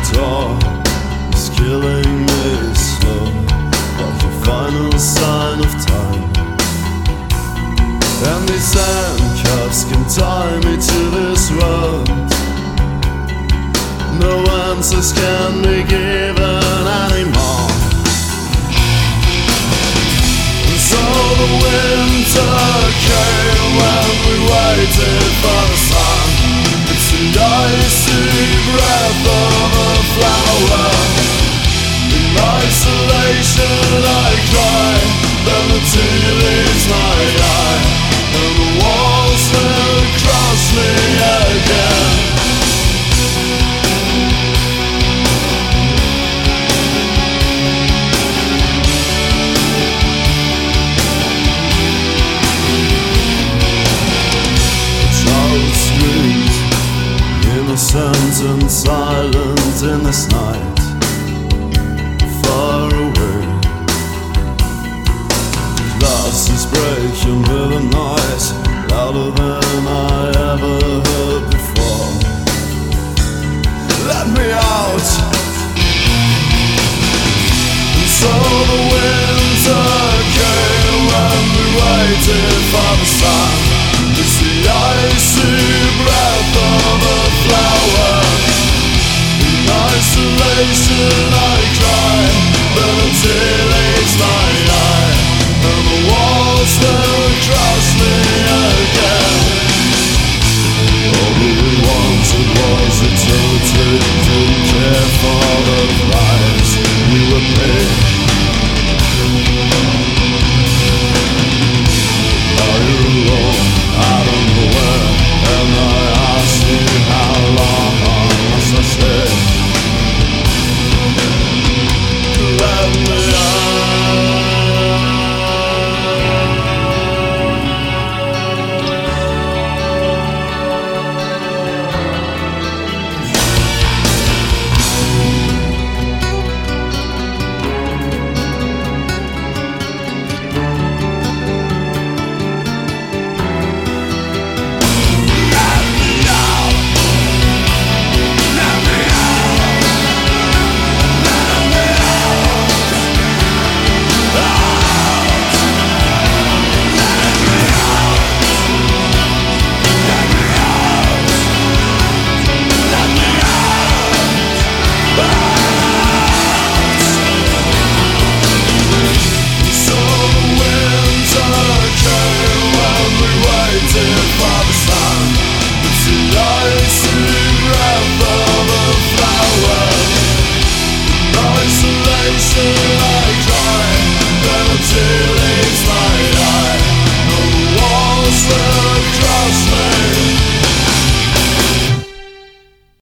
door is killing me slow, like the final sign of time. And these handcuffs can tie me to this road. No answers can be given anymore. And so the winter came when we waited for the sun. It's the icy breath of a flower. In isolation I cry, then the tear leaves my eye, and the walls will cross me again. Innocent and silent in this night, far away. Glass is breaking with a noise louder than I ever heard before. Let me out. And so the winter came when we waited for the sun. It's the icy breath of a flower. In isolation I cry, then a tear leaves my eye, and the walls will cross me again. All we wanted was eternity, didn't care for the price we were paid. Now you're alone, I don't know where, and I ask you how long must I stay? Let me I cry, then a tear leaves my eye, and the walls will